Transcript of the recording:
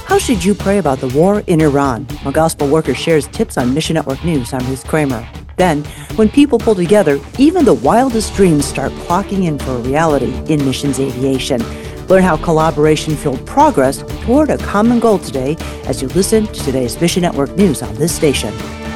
How should you pray about the war in Iran? A gospel worker shares tips on Mission Network News. I'm Ruth Kramer. Then, when people pull together, even the wildest dreams start clocking in for a reality in missions aviation. Learn how collaboration fueled progress toward a common goal today as you listen to today's Mission Network News on this station.